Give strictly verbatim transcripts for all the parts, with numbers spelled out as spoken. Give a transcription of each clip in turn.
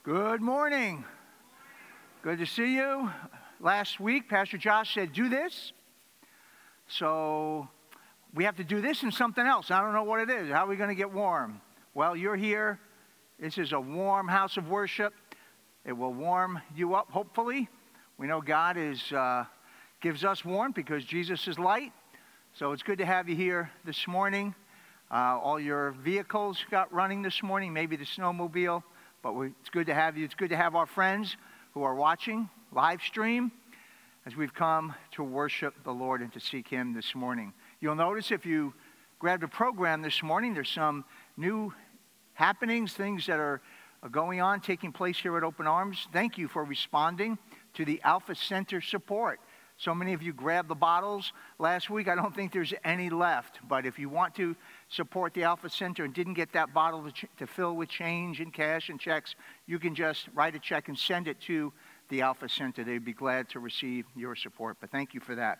Good morning. Good to see you. Last week, Pastor Josh said, do this. So we have to do this and something else. I don't know what it is. How are we going to get warm? Well, you're here. This is a warm house of worship. It will warm you up, hopefully. We know God is uh, gives us warmth because Jesus is light. So it's good to have you here this morning. Uh, all your vehicles got running this morning, maybe the snowmobile. But we, it's good to have you. It's good to have our friends who are watching live stream as we've come to worship the Lord and to seek Him this morning. You'll notice if you grabbed a program this morning, there's some new happenings, things that are going on, taking place here at Open Arms. Thank you for responding to the Alpha Center support. So many of you grabbed the bottles last week. I don't think there's any left. But if you want to support the Alpha Center and didn't get that bottle to, ch- to fill with change and cash and checks, you can just write a check and send it to the Alpha Center. They'd be glad to receive your support. But thank you for that.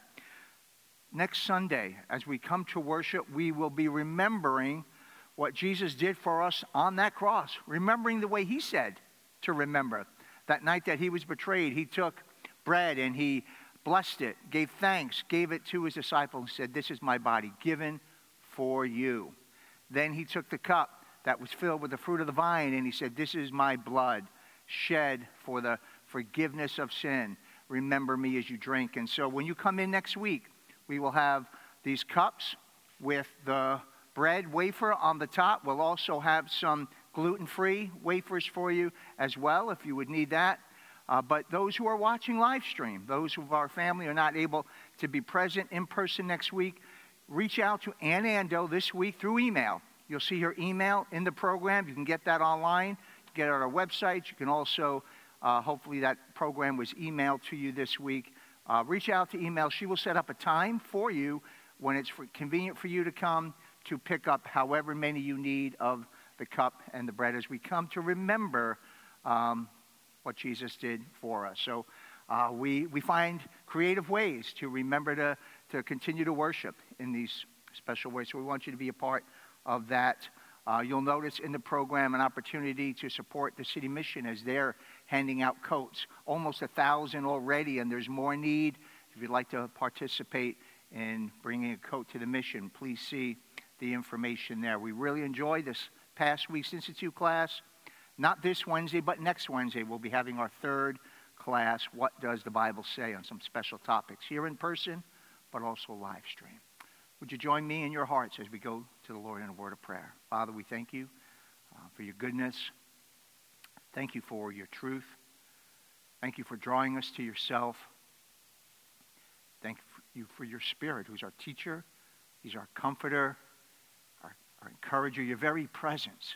Next Sunday, as we come to worship, we will be remembering what Jesus did for us on that cross. Remembering the way He said to remember. That night that He was betrayed, He took bread and He blessed it, gave thanks, gave it to His disciples, and said, this is my body given for you. Then He took the cup that was filled with the fruit of the vine, and He said, this is my blood shed for the forgiveness of sin. Remember me as you drink. And so when you come in next week, we will have these cups with the bread wafer on the top. We'll also have some gluten-free wafers for you as well, if you would need that. Uh, but those who are watching live stream, those of our family are not able to be present in person next week, reach out to Ann Ando this week through email. You'll see her email in the program. You can get that online, get it on our website. You can also, uh, hopefully that program was emailed to you this week. Uh, reach out to email. She will set up a time for you when it's for, convenient for you to come to pick up however many you need of the cup and the bread as we come to remember um, what Jesus did for us. So uh, we we find creative ways to remember to, to continue to worship in these special ways. So we want you to be a part of that. Uh, you'll notice in the program an opportunity to support the city mission as they're handing out coats. Almost a thousand already, and there's more need. If you'd like to participate in bringing a coat to the mission, please see the information there. We really enjoyed this past week's Institute class. Not this Wednesday, but next Wednesday, we'll be having our third class, What Does the Bible Say, on some special topics here in person, but also live stream. Would you join me in your hearts as we go to the Lord in a word of prayer? Father, we thank you uh, for your goodness. Thank you for your truth. Thank you for drawing us to yourself. Thank you for your Spirit, who's our teacher. He's our comforter, our, our encourager, your very presence,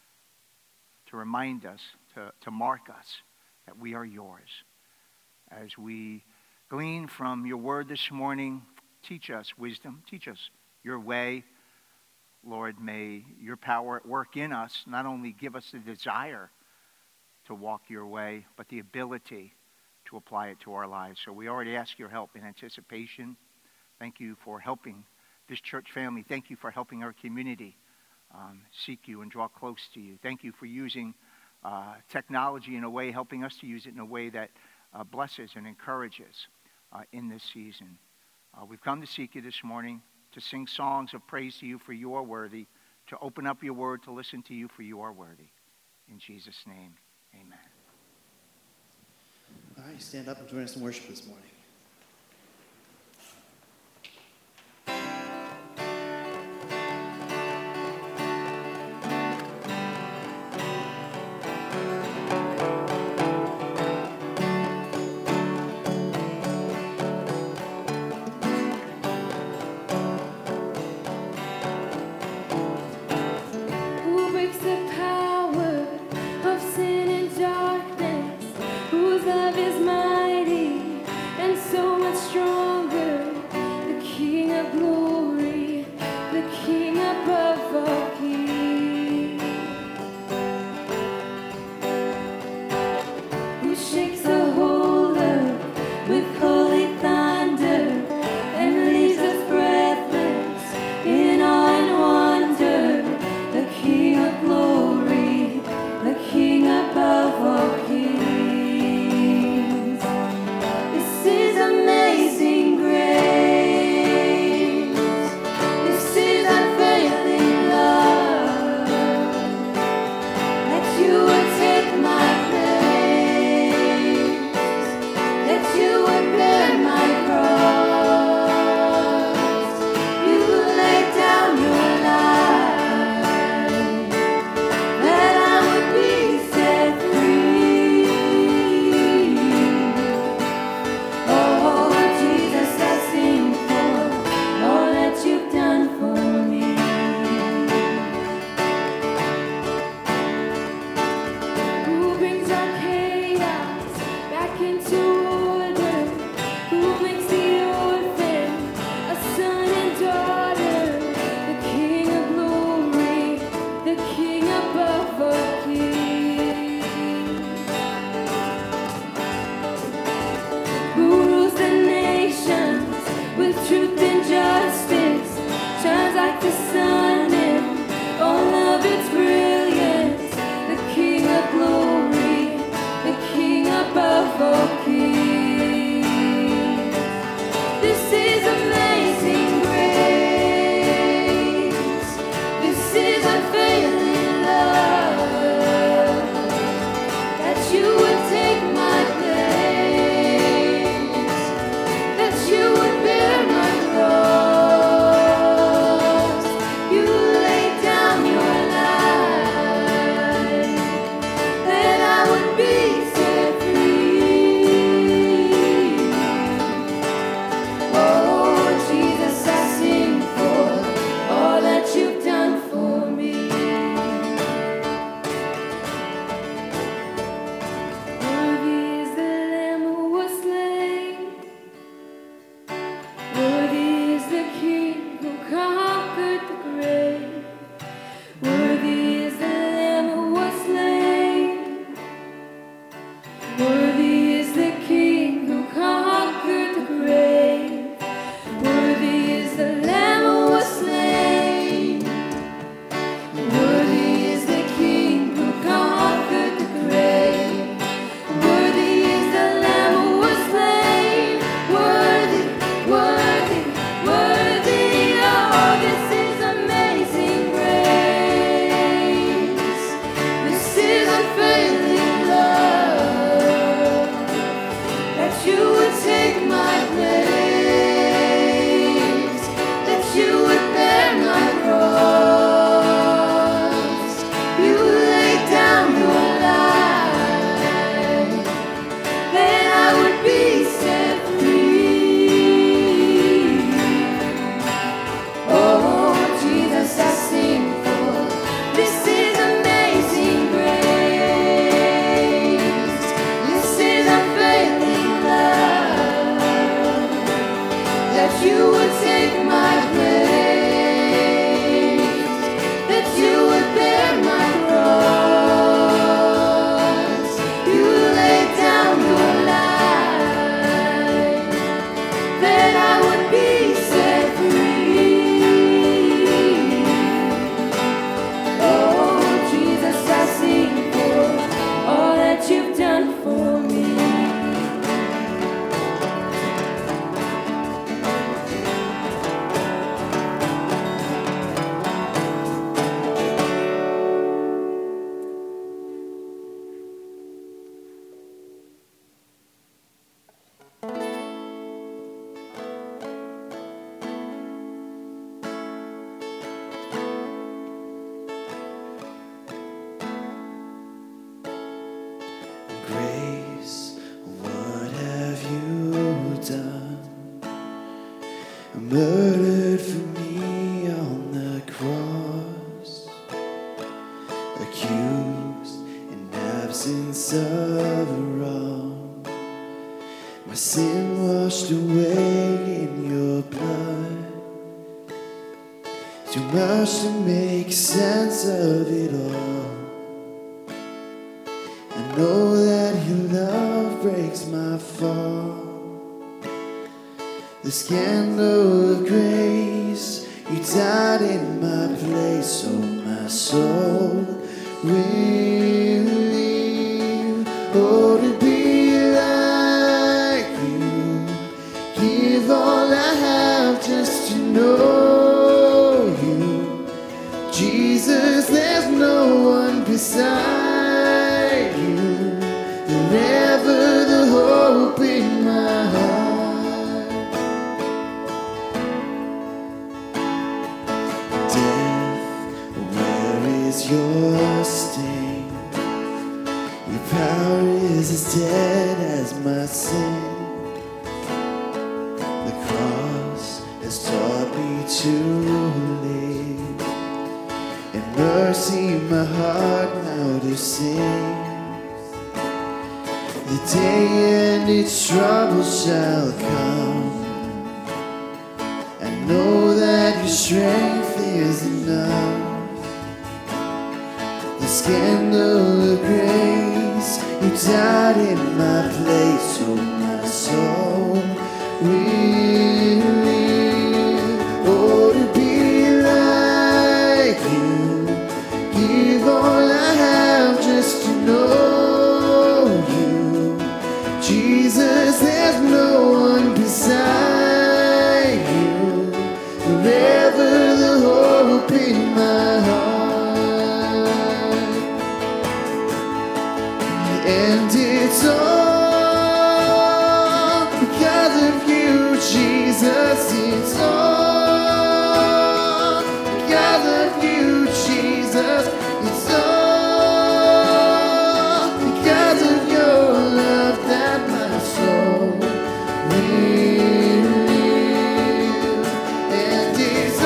to remind us, to, to mark us that we are yours. As we glean from your word this morning, teach us wisdom, teach us your way. Lord, may your power at work in us not only give us the desire to walk your way, but the ability to apply it to our lives. So we already ask your help in anticipation. Thank you for helping this church family. Thank you for helping our community Um, seek you and draw close to you. Thank you for using uh, technology in a way, helping us to use it in a way that uh, blesses and encourages uh, in this season. Uh, we've come to seek you this morning, to sing songs of praise to you, for you are worthy, to open up your word, to listen to you, for you are worthy. In Jesus' name, amen. All right, stand up and join us in worship this morning. Love is mighty and absence of wrong, my sin washed away in your blood. Too much to make sense of it all. I know that your love breaks my fall. The scandal of grace, you died in my place, so my soul will live. Oh, to be like you, give all I have just to know you. Jesus, there's no one beside you. Forever the hope in my heart. Your sting, your power is as dead as my sin. The cross has taught me to live. In mercy my heart now to sing. The day and its trouble shall come. I know that your strength is enough. Scandal of grace, you died in my place, so my soul will live. Oh, to be like you, give all I have just to know you. Jesus, there's no one beside you. Forever the hope in my heart. And it's all because of you, Jesus. It's all because of you, Jesus. It's all because of your love that my soul will live. And it's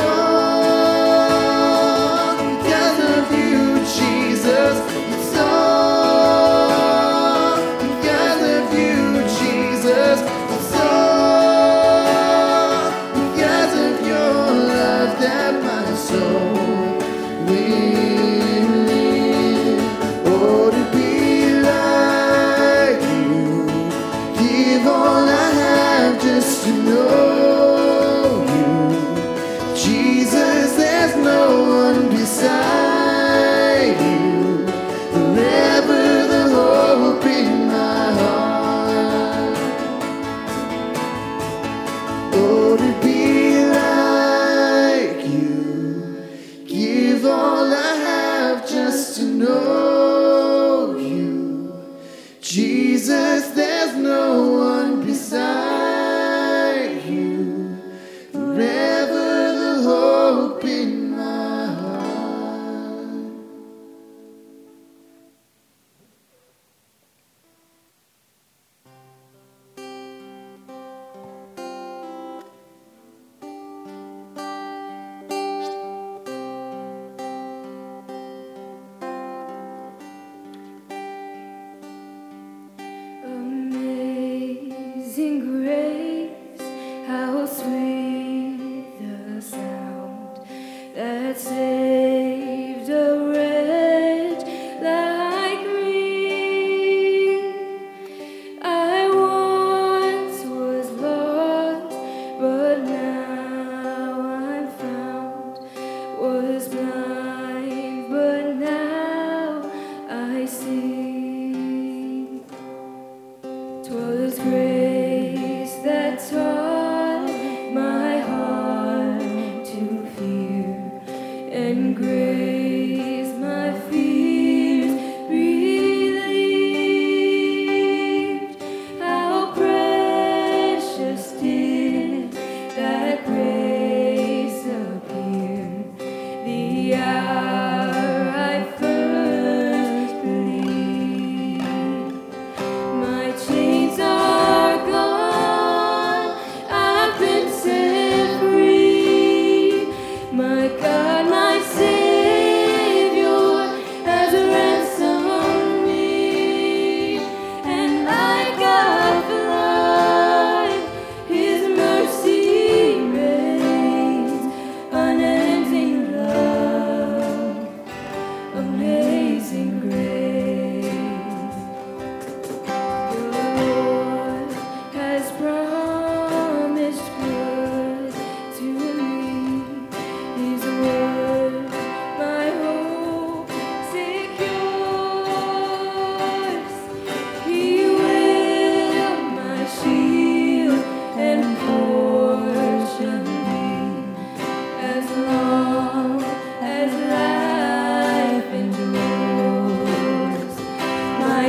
all because of you, Jesus. It's all to know you. Jesus, there's no one beside you. Forever the hope in my heart. Oh, to be like you, give all I have just to know you. Jesus, there's no one beside. Grace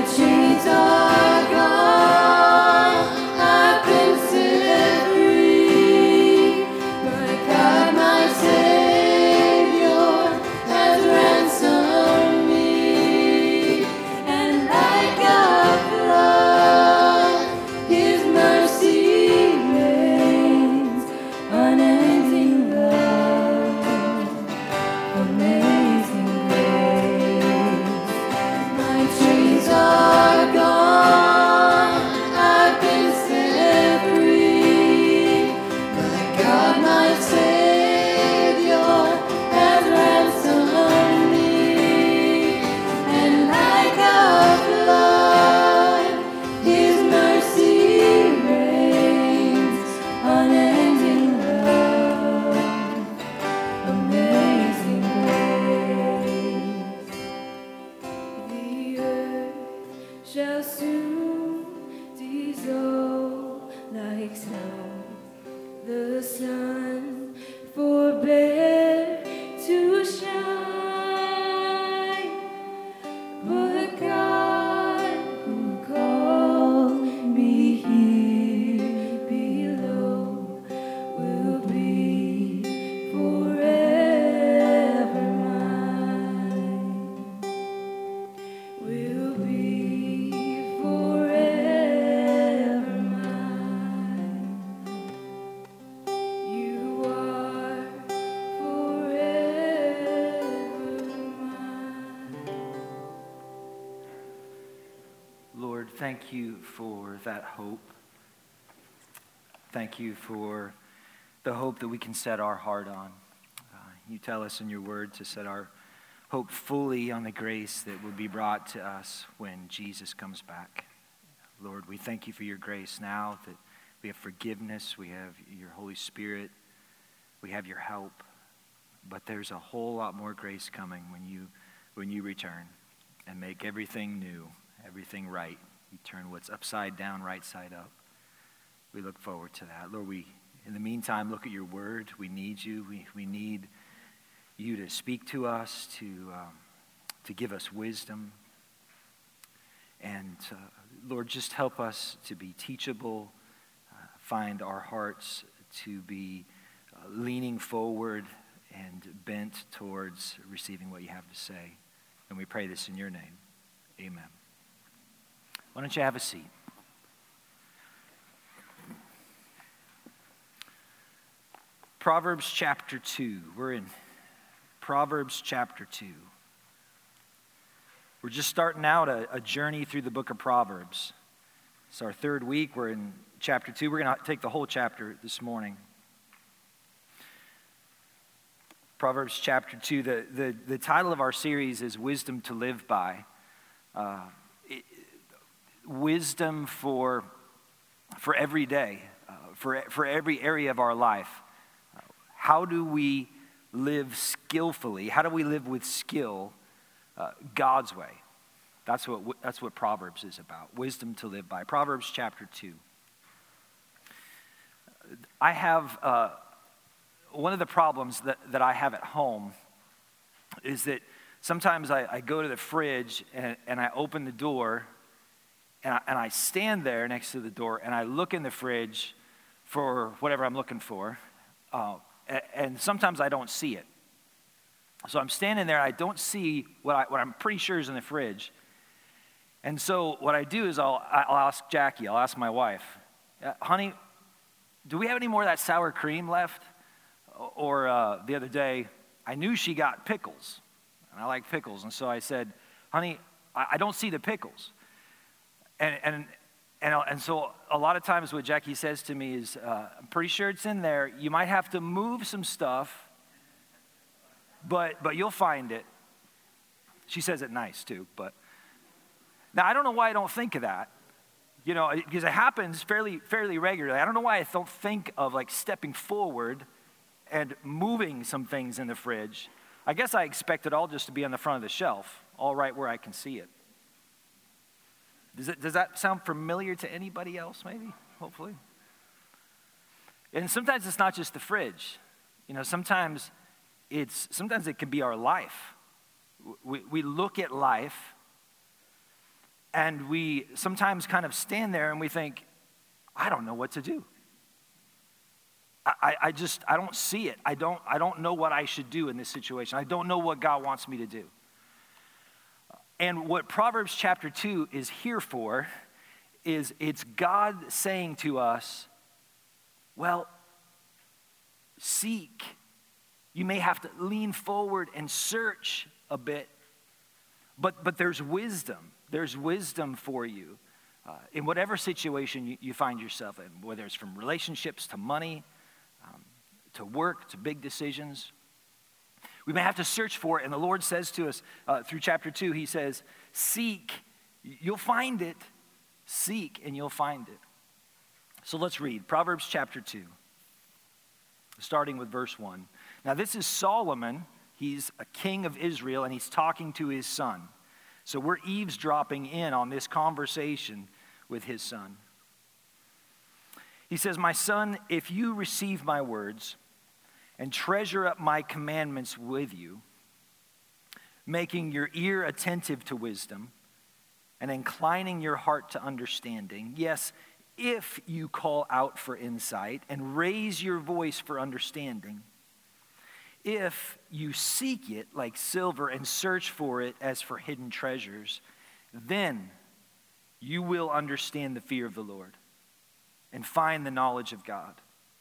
chains are gone, I've been set free. My God, my Savior, has ransomed me. And like a flood, His mercy reigns, unending love, amazing grace. My chains are gone, I've been set free. My God, my Savior, has ransomed me. And like a flood, His mercy reigns, unending love, amazing grace. The earth shall soon dissolve like snow. The sun forbear to shine, but God who called me here below will be forever mine. Will be forever mine. You are forever mine. Lord, thank you for that hope. Thank you for the hope that we can set our heart on. Uh, you tell us in your word to set our hope fully on the grace that will be brought to us when Jesus comes back. Lord, we thank you for your grace now, that we have forgiveness, we have your Holy Spirit, we have your help. But there's a whole lot more grace coming when you when you return and make everything new, everything right. You turn what's upside down, right side up. We look forward to that. Lord, we, in the meantime, look at your word. We need you. We, we need you to speak to us, to, um, to give us wisdom. And uh, Lord, just help us to be teachable, uh, find our hearts to be uh, leaning forward and bent towards receiving what you have to say. And we pray this in your name. Amen. Why don't you have a seat? Proverbs chapter two. We're in Proverbs chapter two. We're just starting out a, a journey through the book of Proverbs. It's our third week. We're in chapter two. We're going to take the whole chapter this morning. Proverbs chapter two. The, the, the title of our series is Wisdom to Live By. Uh, it, wisdom for, for every day, uh, for, for every area of our life. Uh, how do we live skillfully? How do we live with skill uh, God's way? That's what, that's what Proverbs is about. Wisdom to live by. Proverbs chapter two. I have... Uh, One of the problems that, that I have at home is that sometimes I, I go to the fridge and, and I open the door and I, and I stand there next to the door and I look in the fridge for whatever I'm looking for. Uh, and, and sometimes I don't see it. So I'm standing there, I don't see what, I, what I'm pretty sure is in the fridge. And so what I do is I'll, I'll ask Jackie, I'll ask my wife, honey, do we have any more of that sour cream left? Or uh, the other day, I knew she got pickles, and I like pickles, and so I said, honey, I, I don't see the pickles. And, and, and, and so a lot of times what Jackie says to me is, uh, I'm pretty sure it's in there. You might have to move some stuff, but but you'll find it. She says it nice, too. But now, I don't know why I don't think of that. You know, because it happens fairly fairly regularly. I don't know why I don't think of, like, stepping forward and moving some things in the fridge. I guess I expect it all just to be on the front of the shelf, all right where I can see it. Does it, does that sound familiar to anybody else, maybe? Hopefully. And sometimes it's not just the fridge. You know, sometimes it's, sometimes it can be our life. We, we look at life And we sometimes kind of stand there and we think, I don't know what to do. I, I just, I don't see it. I don't, I don't know what I should do in this situation. I don't know what God wants me to do. And what Proverbs chapter two is here for is it's God saying to us, well, seek. You may have to lean forward and search a bit, but, but there's wisdom. There's wisdom for you uh, in whatever situation you, you find yourself in, whether it's from relationships to money, um, to work, to big decisions. We may have to search for it, and the Lord says to us uh, through chapter two, he says, seek, you'll find it. Seek, and you'll find it. So let's read Proverbs chapter two, starting with verse one. Now this is Solomon. He's a king of Israel, and he's talking to his son. So we're eavesdropping in on this conversation with his son. He says, my son, if you receive my words and treasure up my commandments with you, making your ear attentive to wisdom and inclining your heart to understanding, yes, if you call out for insight and raise your voice for understanding, if you seek it like silver and search for it as for hidden treasures, then you will understand the fear of the Lord and find the knowledge of God.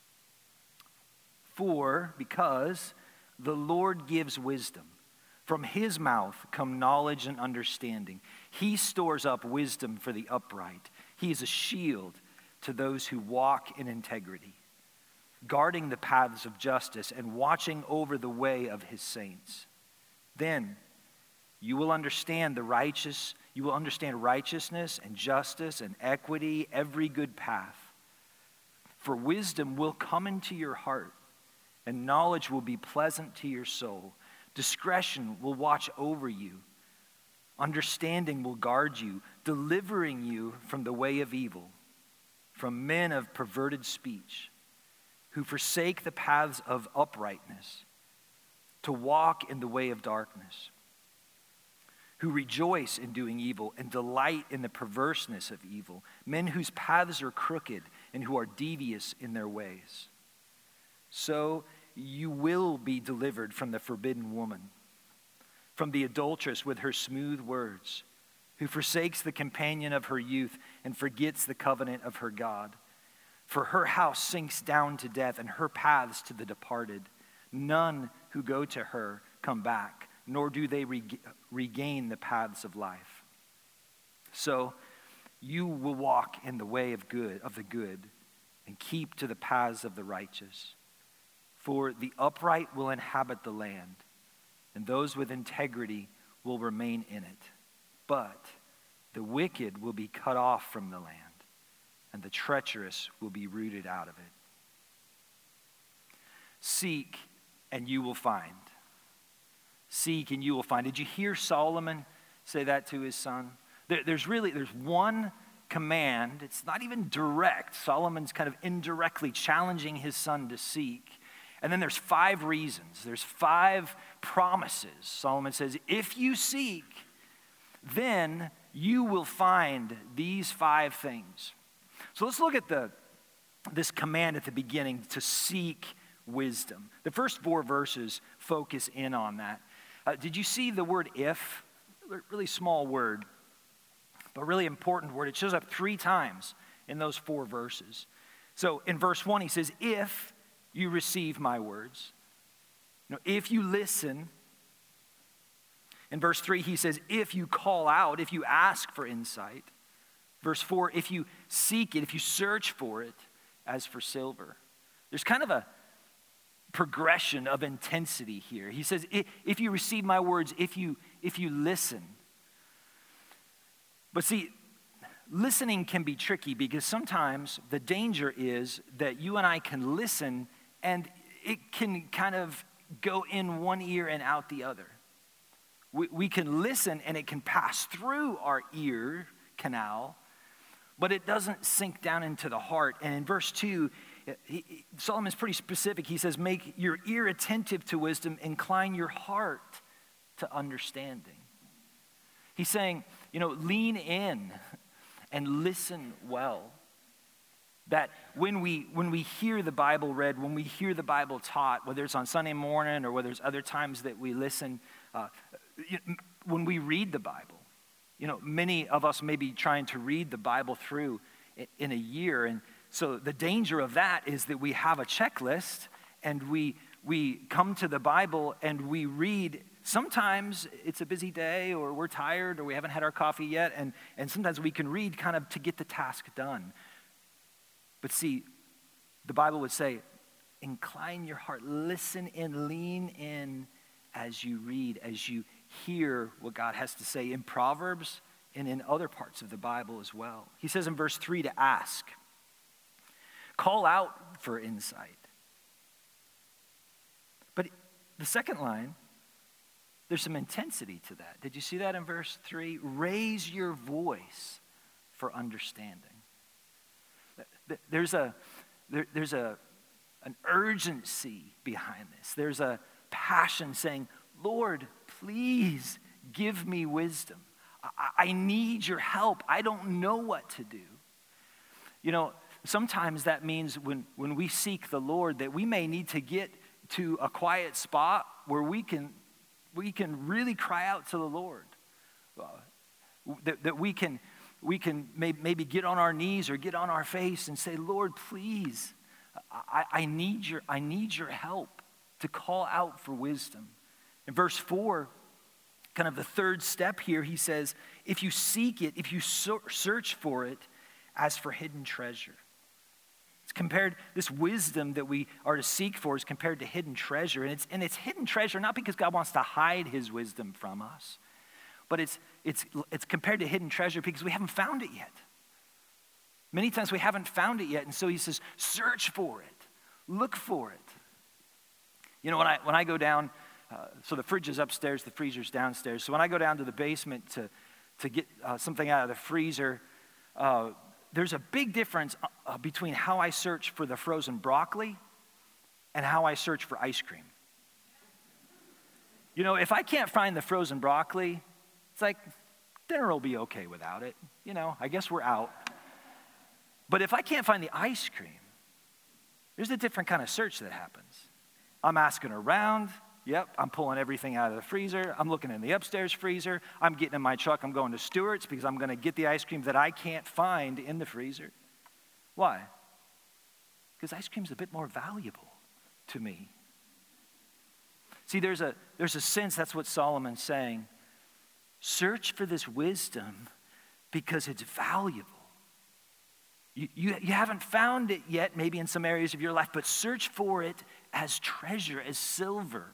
For, because the Lord gives wisdom, from his mouth come knowledge and understanding. He stores up wisdom for the upright. He is a shield to those who walk in integrity, guarding the paths of justice and watching over the way of his saints. Then you will understand the righteous, you will understand righteousness and justice and equity, every good path. For wisdom will come into your heart, and knowledge will be pleasant to your soul. Discretion will watch over you. Understanding will guard you, delivering you from the way of evil, from men of perverted speech, who forsake the paths of uprightness, to walk in the way of darkness, who rejoice in doing evil and delight in the perverseness of evil, men whose paths are crooked and who are devious in their ways. So you will be delivered from the forbidden woman, from the adulteress with her smooth words, who forsakes the companion of her youth and forgets the covenant of her God. For her house sinks down to death and her paths to the departed. None who go to her come back, nor do they reg- regain the paths of life. So you will walk in the way of good, of the good, and keep to the paths of the righteous. For the upright will inhabit the land, and those with integrity will remain in it. But the wicked will be cut off from the land, and the treacherous will be rooted out of it. Seek, and you will find. Seek, and you will find. Did you hear Solomon say that to his son? There, there's really, there's one command. It's not even direct. Solomon's kind of indirectly challenging his son to seek. And then there's five reasons. There's five promises. Solomon says, if you seek, then you will find these five things. So let's look at the this command at the beginning to seek wisdom. The first four verses focus in on that. Uh, did you see the word if? Really small word, but really important word. It shows up three times in those four verses. So in verse one, he says, if you receive my words. You know, if you listen. In verse three, he says, if you call out, if you ask for insight. Verse four, if you seek it, if you search for it as for silver. There's kind of a progression of intensity here. He says, if you receive my words, if you, if you listen. But see, listening can be tricky because sometimes the danger is that you and I can listen and it can kind of go in one ear and out the other. We, we can listen and it can pass through our ear canal, but it doesn't sink down into the heart. And in verse two, he, he, Solomon's pretty specific. He says, make your ear attentive to wisdom, incline your heart to understanding. He's saying, you know, lean in and listen well. That when we when we hear the Bible read, when we hear the Bible taught, whether it's on Sunday morning or whether it's other times that we listen, uh, when we read the Bible, you know, many of us may be trying to read the Bible through in a year, and so the danger of that is that we have a checklist and we we come to the Bible and we read. Sometimes it's a busy day or we're tired or we haven't had our coffee yet, and, and sometimes we can read kind of to get the task done. But see, the Bible would say, incline your heart, listen and lean in as you read, as you hear what God has to say in Proverbs and in other parts of the Bible as well. He says in verse three to ask. Call out for insight. But the second line, there's some intensity to that. Did you see that in verse three? Raise your voice for understanding. There's a there, there's a an urgency behind this. There's a passion saying, Lord, please give me wisdom. I, I need your help. I don't know what to do. You know, sometimes that means when, when we seek the Lord that we may need to get to a quiet spot where we can we can really cry out to the Lord. Uh, that, that we can we can may, maybe get on our knees or get on our face and say, Lord, please, I, I need your I need your help to call out for wisdom. In verse four, kind of the third step here, he says, if you seek it, if you search for it as for hidden treasure. It's compared, this wisdom that we are to seek for is compared to hidden treasure. And it's, and it's hidden treasure not because God wants to hide his wisdom from us, but it's, it's, it's compared to hidden treasure because we haven't found it yet. Many times we haven't found it yet, and so he says, search for it, look for it. You know, when I, when I go down, uh, so the fridge is upstairs, the freezer's downstairs. So when I go down to the basement to, to get uh, something out of the freezer, uh, there's a big difference uh, between how I search for the frozen broccoli and how I search for ice cream. You know, if I can't find the frozen broccoli, it's like, dinner will be okay without it. You know, I guess we're out. But if I can't find the ice cream, there's a different kind of search that happens. I'm asking around. Yep, I'm pulling everything out of the freezer. I'm looking in the upstairs freezer. I'm getting in my truck. I'm going to Stewart's because I'm going to get the ice cream that I can't find in the freezer. Why? Because ice cream's a bit more valuable to me. See, there's a, there's a sense, that's what Solomon's saying. Search for this wisdom because it's valuable. You, you, you haven't found it yet, maybe in some areas of your life, but search for it as treasure, as silver.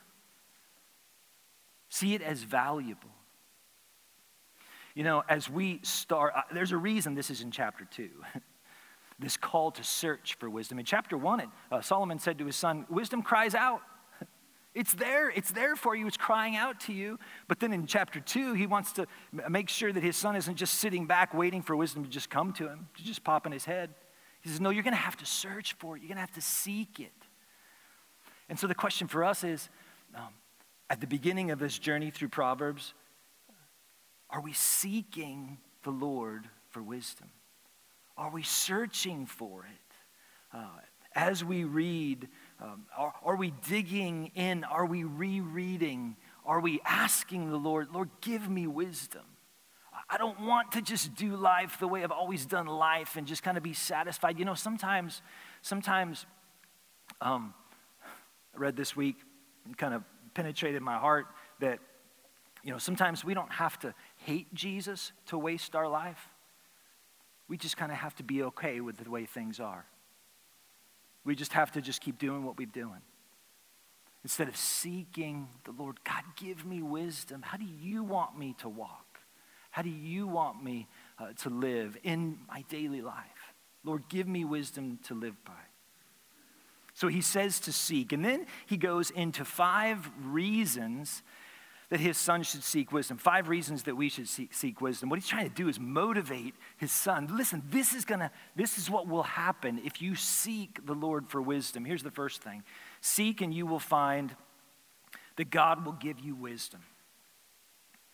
See it as valuable. You know, as we start, uh, there's a reason this is in chapter two. This call to search for wisdom. In chapter one, it, uh, Solomon said to his son, wisdom cries out. It's there. It's there for you. It's crying out to you. But then in chapter two, he wants to make sure that his son isn't just sitting back waiting for wisdom to just come to him, to just pop in his head. He says, no, you're going to have to search for it. You're going to have to seek it. And so the question for us is, um, at the beginning of this journey through Proverbs, are we seeking the Lord for wisdom? Are we searching for it? Uh, as we read, um, are, are we digging in? Are we rereading? Are we asking the Lord, Lord, give me wisdom? I don't want to just do life the way I've always done life and just kind of be satisfied. You know, sometimes, sometimes, um, I read this week and kind of penetrated my heart that, you know, sometimes we don't have to hate Jesus to waste our life. We just kind of have to be okay with the way things are. We just have to just keep doing what we're doing. Instead of seeking the Lord, God, give me wisdom. How do you want me to walk? How do you want me uh, to live in my daily life? Lord, give me wisdom to live by. So he says to seek, and then he goes into five reasons that his son should seek wisdom. Five reasons that we should seek, seek wisdom. What he's trying to do is motivate his son. Listen, this is gonna, this is what will happen if you seek the Lord for wisdom. Here's the first thing. Seek and you will find that God will give you wisdom.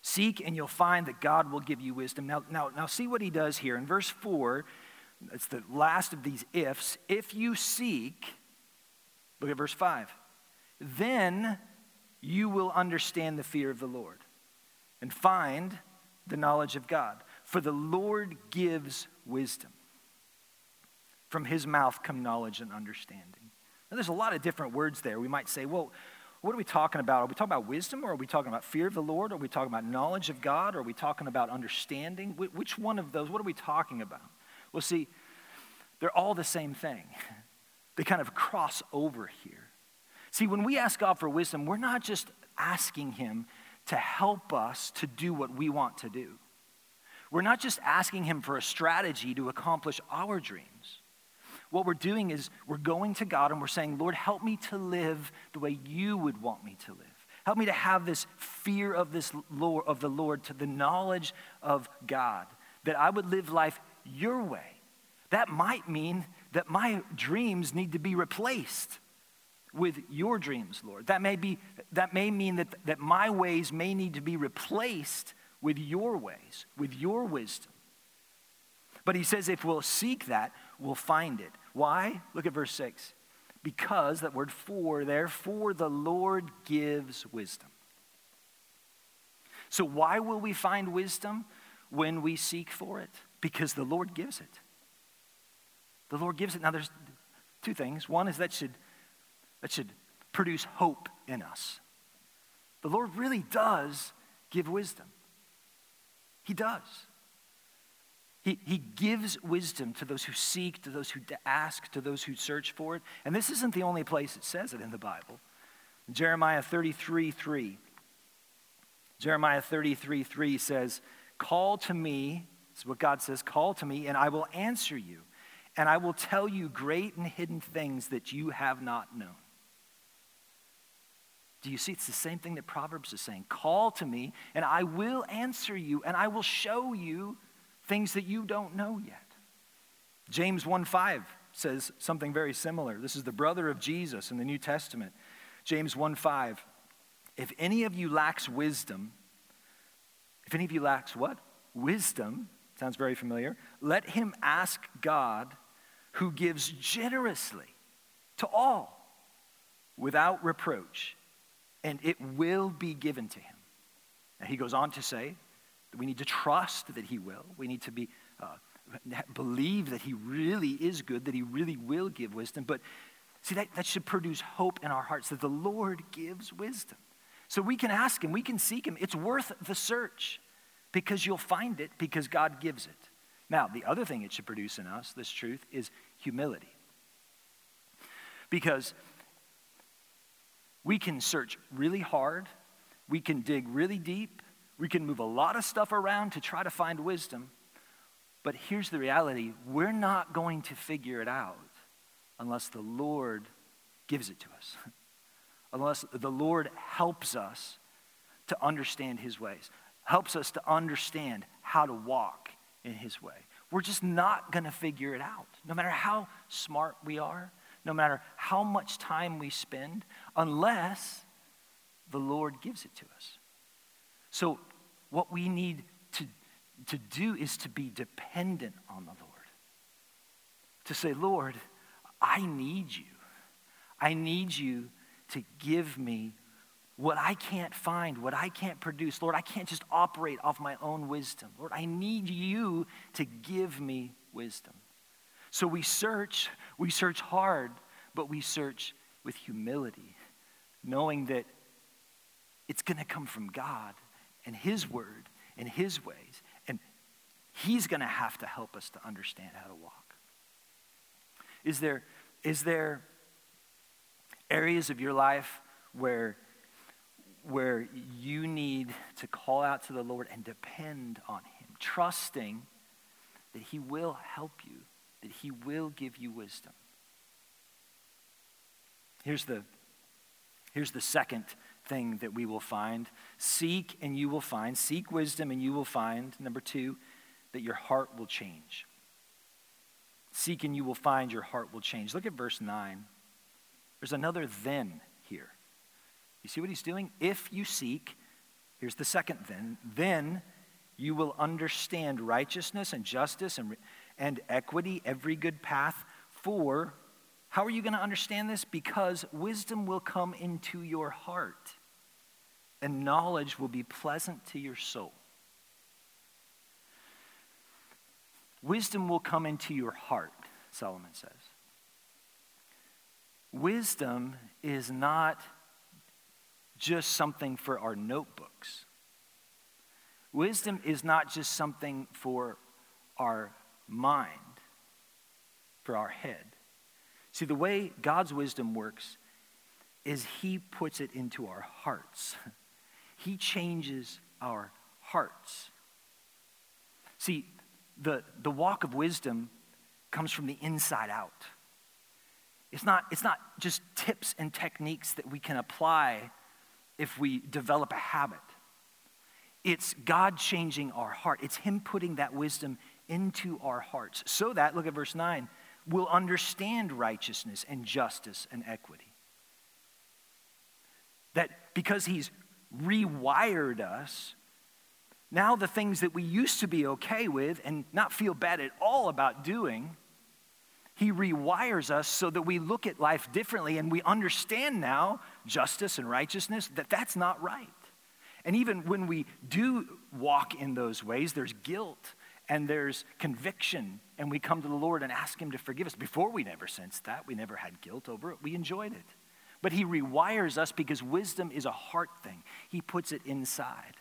Seek and you'll find that God will give you wisdom. Now, now, now see what he does here. In verse four, it's the last of these ifs. If you seek, look at verse five, then you will understand the fear of the Lord and find the knowledge of God. For the Lord gives wisdom. From his mouth come knowledge and understanding. Now, there's a lot of different words there. We might say, well, what are we talking about? Are we talking about wisdom, or are we talking about fear of the Lord? Are we talking about knowledge of God? Or are we talking about understanding? Which one of those? What are we talking about? Well, see, they're all the same thing. They kind of cross over here. See, when we ask God for wisdom, we're not just asking him to help us to do what we want to do. We're not just asking him for a strategy to accomplish our dreams. What we're doing is we're going to God and we're saying, Lord, help me to live the way you would want me to live. Help me to have this fear of this Lord, of the Lord, to the knowledge of God, that I would live life your way. That might mean that my dreams need to be replaced with your dreams, Lord. That may be that may mean that, that my ways may need to be replaced with your ways, with your wisdom. But he says if we'll seek that, we'll find it. Why? Look at verse six. Because, that word for there, for the Lord gives wisdom. So why will we find wisdom when we seek for it? Because the Lord gives it. The Lord gives it. Now there's two things. One is that should, that should produce hope in us. The Lord really does give wisdom. He does. He, he gives wisdom to those who seek, to those who ask, to those who search for it. And this isn't the only place it says it in the Bible. Jeremiah thirty-three three. Jeremiah thirty-three three says, call to me, this is what God says, call to me and I will answer you. And I will tell you great and hidden things that you have not known. Do you see? It's the same thing that Proverbs is saying. Call to me and I will answer you and I will show you things that you don't know yet. James one five says something very similar. This is the brother of Jesus in the New Testament. James one five. If any of you lacks wisdom, if any of you lacks what? Wisdom, sounds very familiar. Let him ask God who gives generously to all without reproach, and it will be given to him. Now he goes on to say, we need to trust that he will. We need to be uh, believe that he really is good, that he really will give wisdom. But see, that, that should produce hope in our hearts that the Lord gives wisdom. So we can ask him, we can seek him. It's worth the search because you'll find it because God gives it. Now, the other thing it should produce in us, this truth, is humility. Because we can search really hard, we can dig really deep, we can move a lot of stuff around to try to find wisdom. But here's the reality. We're not going to figure it out unless the Lord gives it to us. Unless the Lord helps us to understand his ways. Helps us to understand how to walk in his way. We're just not going to figure it out. No matter how smart we are. No matter how much time we spend. Unless the Lord gives it to us. So what we need to, to do is to be dependent on the Lord. To say, Lord, I need you. I need you to give me what I can't find, what I can't produce. Lord, I can't just operate off my own wisdom. Lord, I need you to give me wisdom. So we search, we search hard, but we search with humility, knowing that it's going to come from God and his word and his ways. And he's going to have to help us to understand how to walk. Is there, is there areas of your life where, where you need to call out to the Lord and depend on him, trusting that he will help you, that he will give you wisdom? Here's the, here's the second thing that we will find. Seek and you will find. Seek wisdom and you will find. Number two, that your heart will change. Seek and you will find, your heart will change. Look at verse nine. There's another then here. You see what he's doing? If you seek, Here's the second then. Then you will understand righteousness and justice and, and equity, every good path. For, how are you going to understand this? Because wisdom will come into your heart, and knowledge will be pleasant to your soul. Wisdom will come into your heart, Solomon says. Wisdom is not just something for our notebooks. Wisdom is not just something for our mind, for our head. See, the way God's wisdom works is he puts it into our hearts. He changes our hearts. See, the, the walk of wisdom comes from the inside out. It's not, it's not just tips and techniques that we can apply if we develop a habit. It's God changing our heart. It's him putting that wisdom into our hearts so that, look at verse nine, we'll understand righteousness and justice and equity. That because he's rewired us, now the things that we used to be okay with and not feel bad at all about doing, he rewires us so that we look at life differently and we understand now justice and righteousness, that that's not right. And even when we do walk in those ways, there's guilt and there's conviction, and we come to the Lord and ask him to forgive us. Before, we never sensed that. We never had guilt over it. We enjoyed it. But he rewires us because wisdom is a heart thing. He puts it inside.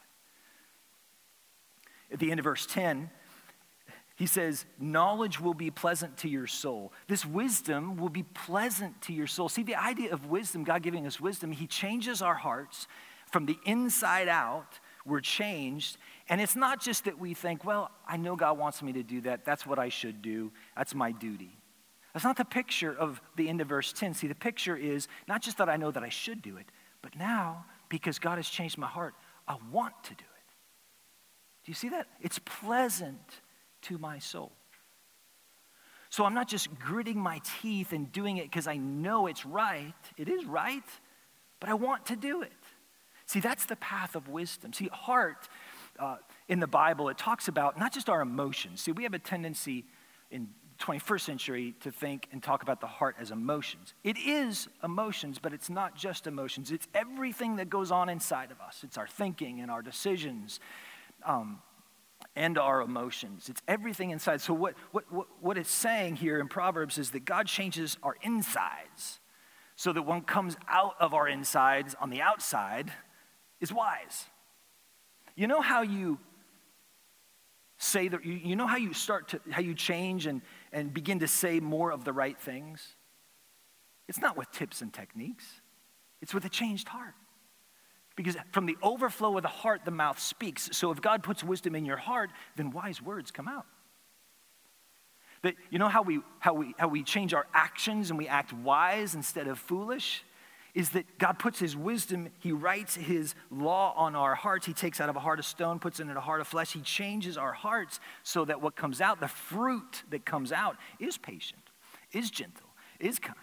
At the end of verse ten, he says, knowledge will be pleasant to your soul. This wisdom will be pleasant to your soul. See, the idea of wisdom, God giving us wisdom, he changes our hearts from the inside out. We're changed. And it's not just that we think, well, I know God wants me to do that. That's what I should do. That's my duty. That's not the picture of the end of verse ten. See, the picture is not just that I know that I should do it, but now, because God has changed my heart, I want to do it. Do you see that? It's pleasant to my soul. So I'm not just gritting my teeth and doing it because I know it's right. It is right, but I want to do it. See, that's the path of wisdom. See, heart uh, in the Bible, it talks about not just our emotions. See, we have a tendency in twenty-first century to think and talk about the heart as emotions. It is emotions, but it's not just emotions. It's everything that goes on inside of us. It's our thinking and our decisions um, and our emotions. It's everything inside. So what, what, what, what it's saying here in Proverbs is that God changes our insides so that what comes out of our insides on the outside is wise. You know how you say that, you, you know how you start to, how you change and, and begin to say more of the right things? It's not with tips and techniques. It's with a changed heart. Because from the overflow of the heart, the mouth speaks. So if God puts wisdom in your heart, then wise words come out. That, you know how we, how we, how we change our actions and we act wise instead of foolish? Is that God puts his wisdom, he writes his law on our hearts. He takes out of a heart of stone, puts it in a heart of flesh. He changes our hearts so that what comes out, the fruit that comes out, is patient, is gentle, is kind.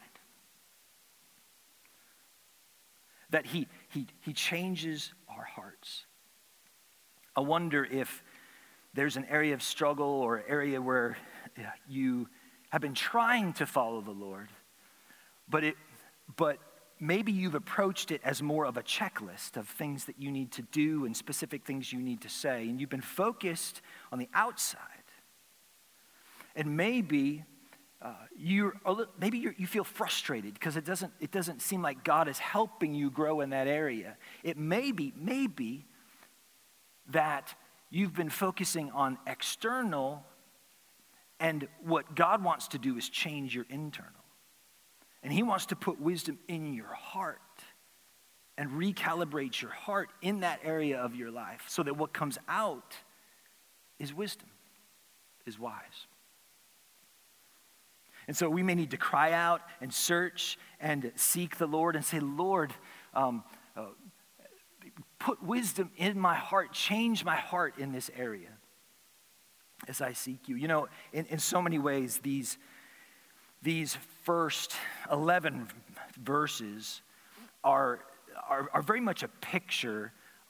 That he, he, he changes our hearts. I wonder if there's an area of struggle or area where you have been trying to follow the Lord, but it, but maybe you've approached it as more of a checklist of things that you need to do and specific things you need to say, and you've been focused on the outside. And maybe uh, you're a little, maybe you're, you feel frustrated because it doesn't it doesn't seem like God is helping you grow in that area. It may be maybe that you've been focusing on external, and what God wants to do is change your internal. And he wants to put wisdom in your heart and recalibrate your heart in that area of your life so that what comes out is wisdom, is wise. And so we may need to cry out and search and seek the Lord and say, Lord, um, uh, put wisdom in my heart, change my heart in this area as I seek you. You know, in, in so many ways, these These first eleven verses are, are, are very much a picture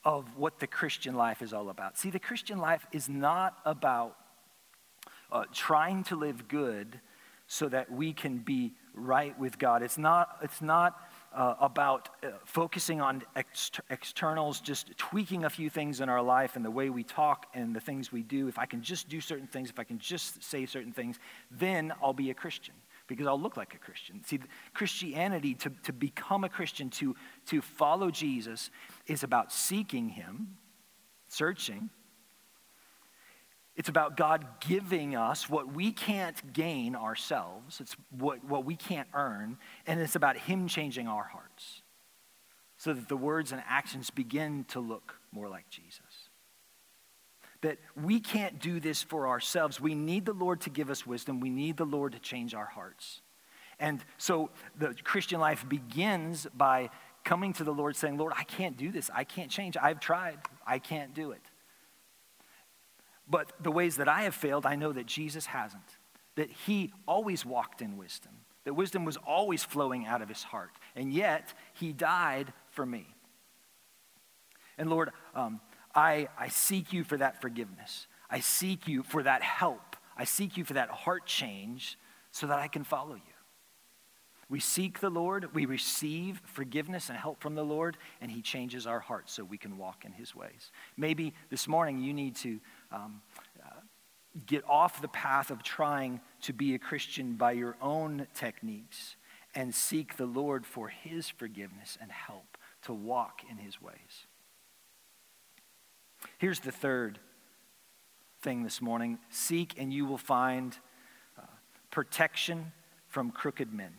of what the Christian life is all about. See, the Christian life is not about uh, trying to live good so that we can be right with God. It's not, it's not uh, about uh, focusing on ex- externals, just tweaking a few things in our life and the way we talk and the things we do. If I can just do certain things, if I can just say certain things, then I'll be a Christian, because I'll look like a Christian. See, Christianity, to, to become a Christian, to, to follow Jesus, is about seeking him, searching. It's about God giving us what we can't gain ourselves. It's what, what we can't earn. And it's about him changing our hearts so that the words and actions begin to look more like Jesus. That we can't do this for ourselves. We need the Lord to give us wisdom. We need the Lord to change our hearts. And so the Christian life begins by coming to the Lord saying, Lord, I can't do this. I can't change. I've tried. I can't do it. But the ways that I have failed, I know that Jesus hasn't. That he always walked in wisdom. That wisdom was always flowing out of his heart. And yet, he died for me. And Lord, um, I, I seek you for that forgiveness. I seek you for that help. I seek you for that heart change so that I can follow you. We seek the Lord, we receive forgiveness and help from the Lord, and he changes our hearts so we can walk in his ways. Maybe this morning you need to um, uh, get off the path of trying to be a Christian by your own techniques and seek the Lord for his forgiveness and help to walk in his ways. Here's the third thing this morning. Seek and you will find uh, protection from crooked men.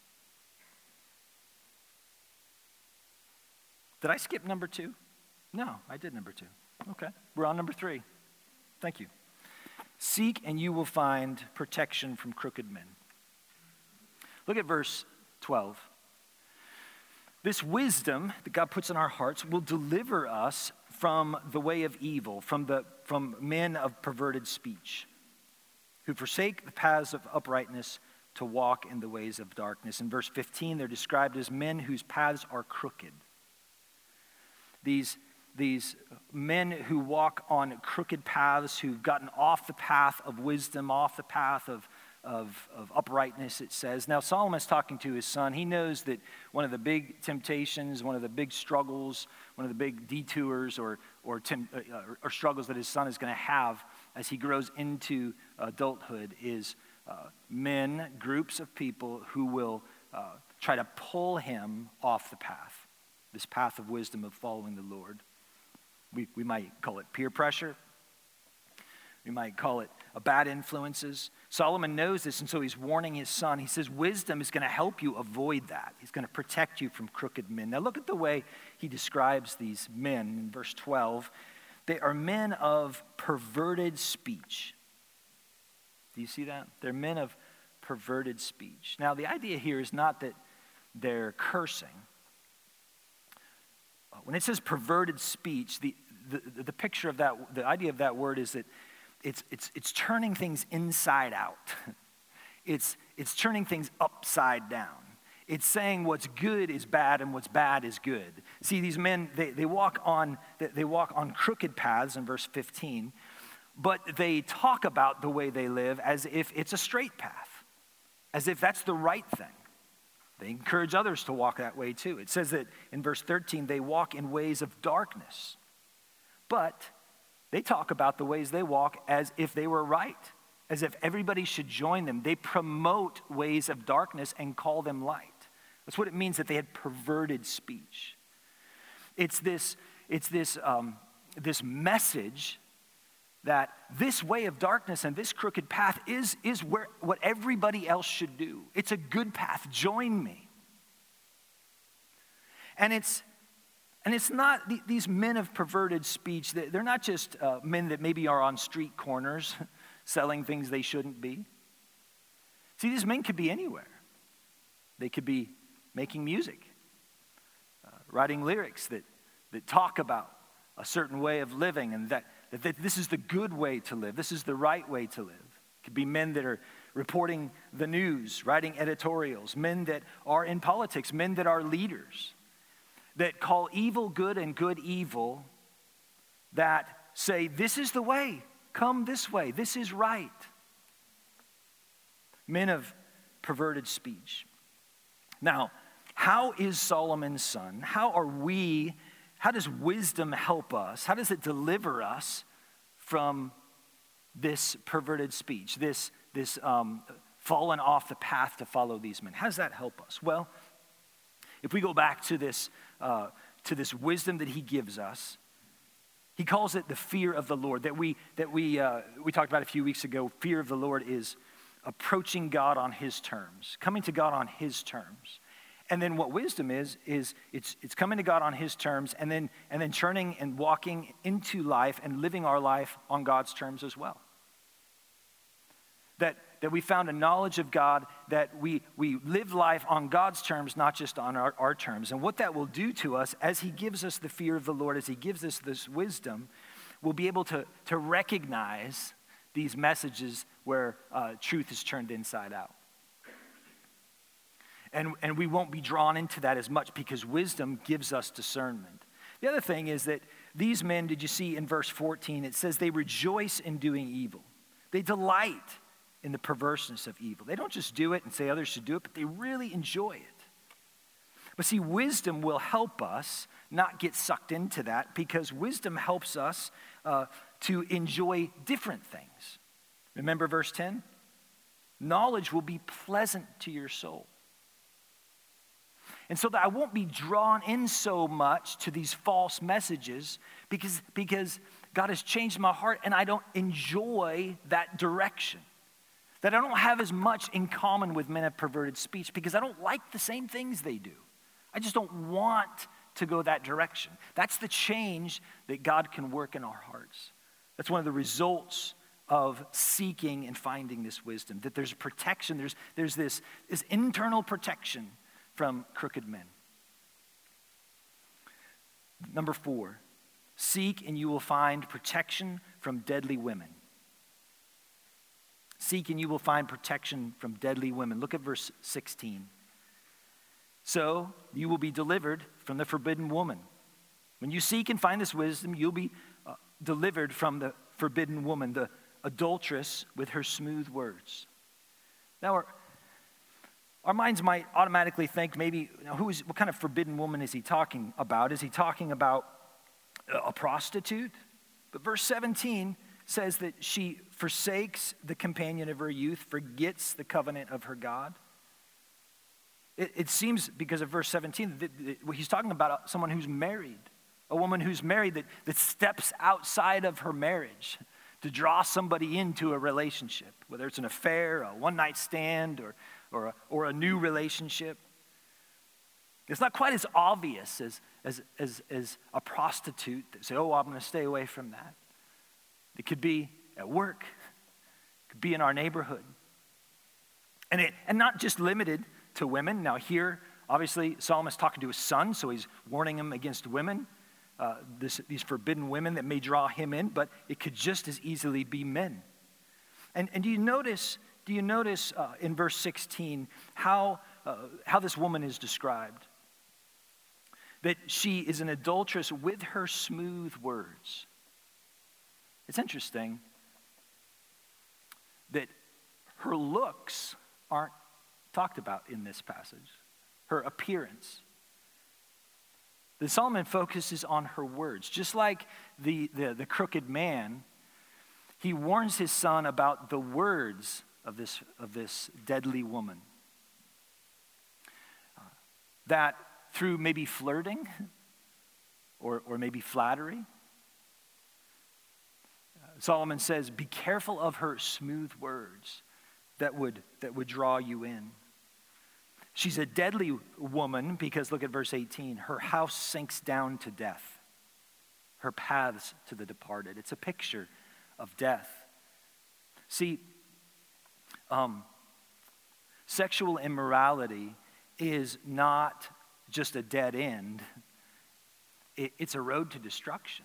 Did I skip number two? No, I did number two. Okay, we're on number three. Thank you. Seek and you will find protection from crooked men. Look at verse twelve. This wisdom that God puts in our hearts will deliver us from the way of evil, from the from men of perverted speech, who forsake the paths of uprightness to walk in the ways of darkness. In verse fifteen, they're described as men whose paths are crooked. These, these men who walk on crooked paths, who've gotten off the path of wisdom, off the path of, of, of uprightness, it says. Now, Solomon's talking to his son. He knows that one of the big temptations, one of the big struggles, one of the big detours or, or, tem, uh, or struggles that his son is going to have as he grows into adulthood is uh, men, groups of people who will uh, try to pull him off the path. This path of wisdom of following the Lord. We, we might call it peer pressure. We might call it a bad influences. Solomon knows this, and so he's warning his son. He says wisdom is going to help you avoid that. He's going to protect you from crooked men. Now look at the way he describes these men in verse twelve. They are men of perverted speech. Do you see that? They're men of perverted speech. Now the idea here is not that they're cursing. When it says perverted speech, the, the, the picture of that, the idea of that word is that it's, it's, it's turning things inside out. It's, it's turning things upside down. It's saying what's good is bad and what's bad is good. See, these men, they, they, walk on, they walk on crooked paths in verse fifteen, but they talk about the way they live as if it's a straight path, as if that's the right thing. They encourage others to walk that way too. It says that in verse thirteen, they walk in ways of darkness. But they talk about the ways they walk as if they were right, as if everybody should join them. They promote ways of darkness and call them light. That's what it means that they had perverted speech. It's this, it's this, um, this message that this way of darkness and this crooked path is, is where what everybody else should do. It's a good path. Join me. And it's and it's not these men of perverted speech. They're not just uh, men that maybe are on street corners selling things they shouldn't be. See, these men could be anywhere. They could be making music, uh, writing lyrics that, that talk about a certain way of living and that That this is the good way to live. This is the right way to live. It could be men that are reporting the news, writing editorials, men that are in politics, men that are leaders, that call evil good and good evil that say, this is the way, come this way, this is right. Men of perverted speech. Now, how is Solomon's son? How are we, how does wisdom help us? How does it deliver us from this perverted speech, this, this um, fallen off the path to follow these men? How does that help us? Well, if we go back to this, uh, to this wisdom that he gives us, he calls it the fear of the Lord. That we that we uh, we talked about a few weeks ago. Fear of the Lord is approaching God on his terms, coming to God on his terms. And then what wisdom is, is it's it's coming to God on his terms, and then and then turning and walking into life and living our life on God's terms as well. That that we found a knowledge of God, that we we live life on God's terms, not just on our, our terms. And what that will do to us as he gives us the fear of the Lord, as he gives us this wisdom, we'll be able to, to recognize these messages where uh, truth is turned inside out. And, and we won't be drawn into that as much because wisdom gives us discernment. The other thing is that these men, did you see in verse fourteen, it says they rejoice in doing evil. They delight in the perverseness of evil. They don't just do it and say others should do it, but they really enjoy it. But see, wisdom will help us not get sucked into that, because wisdom helps us uh, to enjoy different things. Remember verse ten? Knowledge will be pleasant to your soul. And so that I won't be drawn in so much to these false messages because, because God has changed my heart and I don't enjoy that direction. That I don't have as much in common with men of perverted speech because I don't like the same things they do. I just don't want to go that direction. That's the change that God can work in our hearts. That's one of the results of seeking and finding this wisdom. That there's protection, there's, there's this, this internal protection from crooked men. Number four, seek and you will find protection from deadly women. Seek and you will find protection from deadly women. Look at verse sixteen. So you will be delivered from the forbidden woman. When you seek and find this wisdom, you'll be uh, delivered from the forbidden woman, the adulteress with her smooth words. Now, our, our minds might automatically think maybe, you know, who is, what kind of forbidden woman is he talking about? Is he talking about a prostitute? But verse seventeen says that she forsakes the companion of her youth, forgets the covenant of her God. It, it seems, because of verse seventeen, that, that he's talking about someone who's married, a woman who's married that, that steps outside of her marriage to draw somebody into a relationship, whether it's an affair, a one-night stand, or, or, a, or a new relationship. It's not quite as obvious as, as, as, as a prostitute that say, oh, I'm going to stay away from that. It could be at work. It could be in our neighborhood. And it, and not just limited to women. Now here, obviously, Solomon's talking to his son, so he's warning him against women, uh, this, these forbidden women that may draw him in, but it could just as easily be men. And, and do you notice, do you notice uh, in verse sixteen how, uh, how this woman is described? That she is an adulteress with her smooth words. It's interesting that her looks aren't talked about in this passage. Her appearance. The Solomon focuses on her words. Just like the, the, the crooked man, he warns his son about the words of this, of this deadly woman. Uh, that through maybe flirting or, or maybe flattery, Solomon says, be careful of her smooth words that would, that would draw you in. She's a deadly woman because look at verse eighteen. Her house sinks down to death. Her paths to the departed. It's a picture of death. See, um, sexual immorality is not just a dead end. It, it's a road to destruction.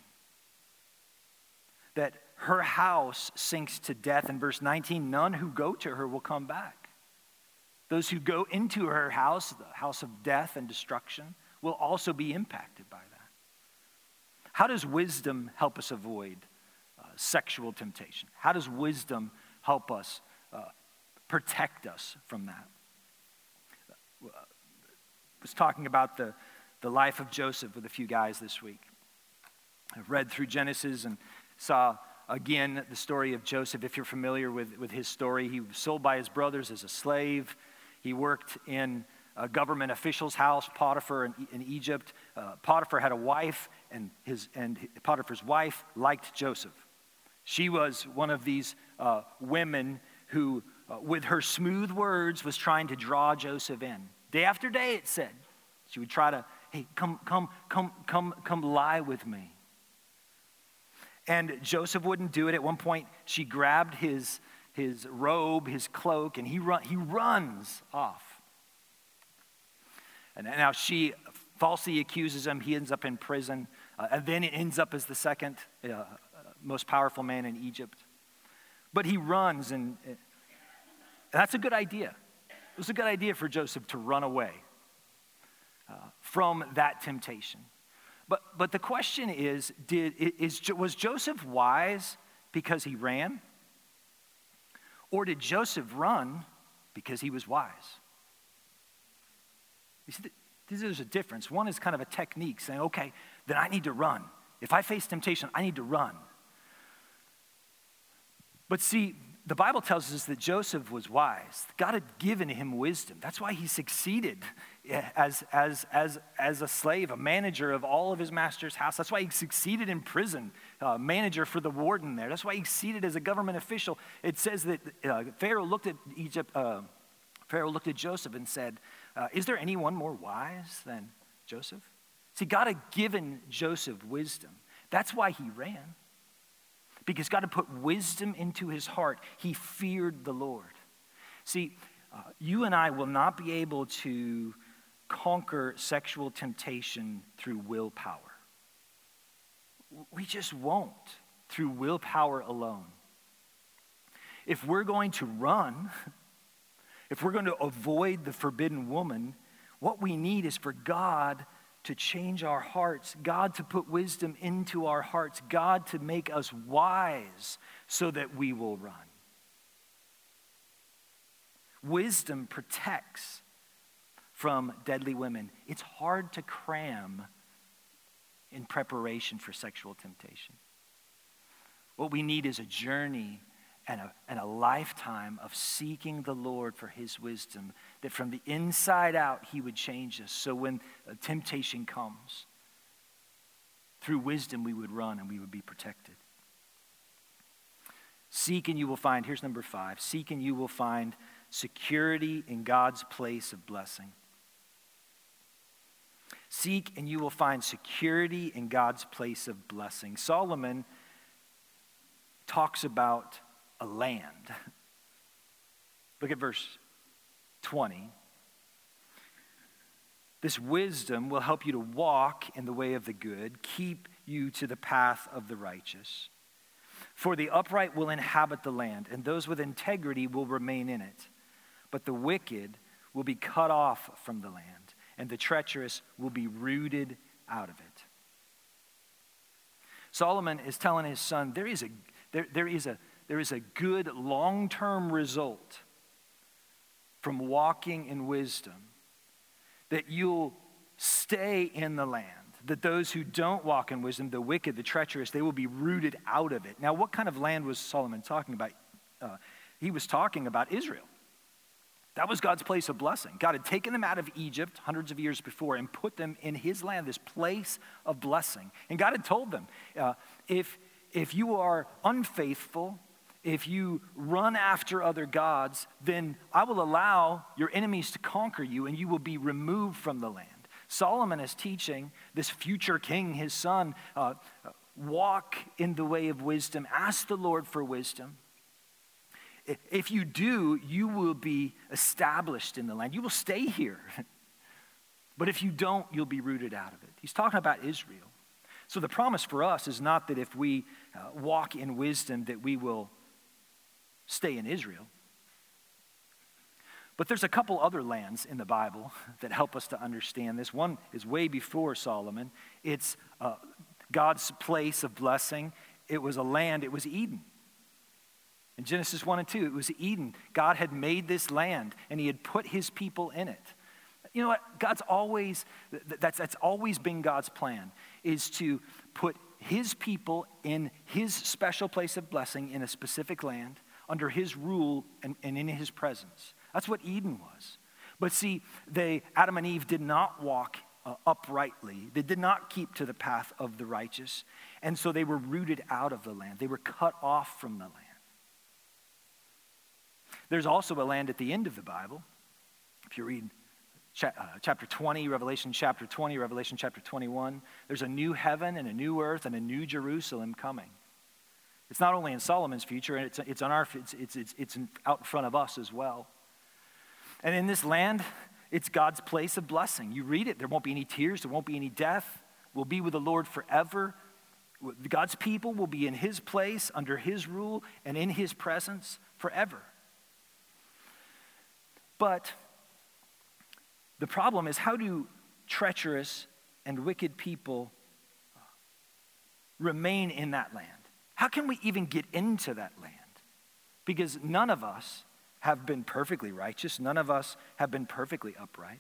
That her house sinks to death. In verse nineteen, none who go to her will come back. Those who go into her house, the house of death and destruction, will also be impacted by that. how does wisdom help us avoid uh, sexual temptation? How does wisdom help us uh, protect us from that? I was talking about the, the life of Joseph with a few guys this week. I read through Genesis and saw again the story of Joseph. If you're familiar with, with his story, he was sold by his brothers as a slave. He worked in a government official's house, Potiphar in, in Egypt. Uh, Potiphar had a wife, and his and Potiphar's wife liked Joseph. She was one of these uh, women who, uh, with her smooth words, was trying to draw Joseph in. Day after day, it said, she would try to, hey, come, come, come, come, come lie with me. And Joseph wouldn't do it. At one point, she grabbed his, his robe, his cloak, and he, run, he runs off. And now she falsely accuses him. He ends up in prison. Uh, and then it ends up as the second uh, most powerful man in Egypt. But he runs, and, and that's a good idea. It was a good idea for Joseph to run away uh, from that temptation. But but the question is, did is was Joseph wise because he ran? Or did Joseph run because he was wise? You see, there's a difference. One is kind of a technique, saying, okay, then I need to run. If I face temptation, I need to run. But see, the Bible tells us that Joseph was wise. God had given him wisdom. That's why he succeeded as, as, as, as a slave, a manager of all of his master's house. That's why he succeeded in prison, uh, manager for the warden there. That's why he succeeded as a government official. It says that uh, Pharaoh looked at Egypt, uh, Pharaoh looked at Joseph and said, uh, is there anyone more wise than Joseph? See, God had given Joseph wisdom. That's why he ran. Because God had put wisdom into his heart. He feared the Lord. See, uh, you and I will not be able to conquer sexual temptation through willpower. We just won't through willpower alone. If we're going to run, if we're going to avoid the forbidden woman, what we need is for God to change our hearts, God to put wisdom into our hearts, God to make us wise so that we will run. Wisdom protects from deadly women. It's hard to cram in preparation for sexual temptation. What we need is a journey and a, and a lifetime of seeking the Lord for his wisdom, that from the inside out he would change us. So when a temptation comes, through wisdom we would run and we would be protected. Seek and you will find, here's number five, seek and you will find security in God's place of blessing. Seek and you will find security in God's place of blessing. Solomon talks about a land. Look at verse twenty. This wisdom will help you to walk in the way of the good, keep you to the path of the righteous. For the upright will inhabit the land, and those with integrity will remain in it. But the wicked will be cut off from the land, and the treacherous will be rooted out of it. Solomon is telling his son, there is a there, there is a There is a good long-term result from walking in wisdom, that you'll stay in the land, that those who don't walk in wisdom, the wicked, the treacherous, they will be rooted out of it. Now, what kind of land was Solomon talking about? Uh, he was talking about Israel. That was God's place of blessing. God had taken them out of Egypt hundreds of years before and put them in his land, this place of blessing. And God had told them, uh, if, if you are unfaithful, if you run after other gods, then I will allow your enemies to conquer you and you will be removed from the land. Solomon is teaching this future king, his son, uh, walk in the way of wisdom. Ask the Lord for wisdom. If you do, you will be established in the land. You will stay here. But if you don't, you'll be rooted out of it. He's talking about Israel. So the promise for us is not that if we uh, walk in wisdom that we will stay in Israel. But there's a couple other lands in the Bible that help us to understand this. One is way before Solomon. It's uh, God's place of blessing. It was a land, it was Eden. In Genesis one and two, it was Eden. God had made this land, and he had put his people in it. You know what? God's always, that's, that's always been God's plan, is to put his people in his special place of blessing in a specific land, under his rule and, and in his presence. That's what Eden was. But see, they, Adam and Eve did not walk uh, uprightly. They did not keep to the path of the righteous. And so they were rooted out of the land. They were cut off from the land. There's also a land at the end of the Bible. If you read cha- uh, chapter twenty, Revelation chapter twenty, Revelation chapter twenty-one, there's a new heaven and a new earth and a new Jerusalem coming. It's not only in Solomon's future, and it's, it's, on our, it's, it's, it's, it's out in front of us as well. And in this land, it's God's place of blessing. You read it, there won't be any tears, there won't be any death. We'll be with the Lord forever. God's people will be in his place, under his rule, and in his presence forever. But the problem is, how do treacherous and wicked people remain in that land? How can we even get into that land? Because none of us have been perfectly righteous. None of us have been perfectly upright.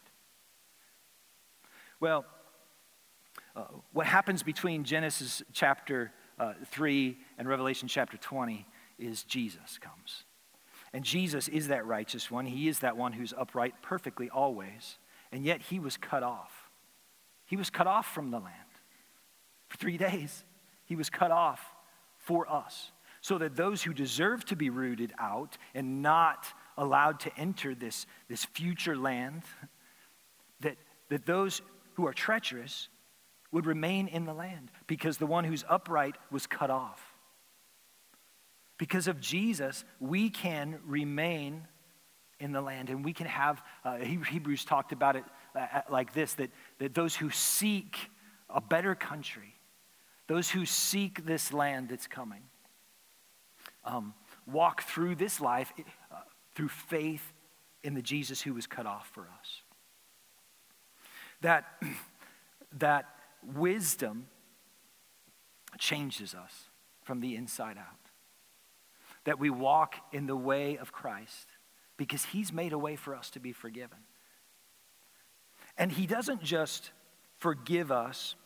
Well, uh, what happens between Genesis chapter uh, three and Revelation chapter twenty is Jesus comes. And Jesus is that righteous one. He is that one who's upright perfectly always. And yet he was cut off. He was cut off from the land. For three days, he was cut off for us. So that those who deserve to be rooted out and not allowed to enter this, this future land, that, that those who are treacherous would remain in the land, because the one who's upright was cut off. Because of Jesus, we can remain in the land, and we can have, uh, Hebrews talked about it uh, like this, that, that those who seek a better country, those who seek this land that's coming, um, walk through this life uh, through faith in the Jesus who was cut off for us. That, that wisdom changes us from the inside out. That we walk in the way of Christ because he's made a way for us to be forgiven. And he doesn't just forgive us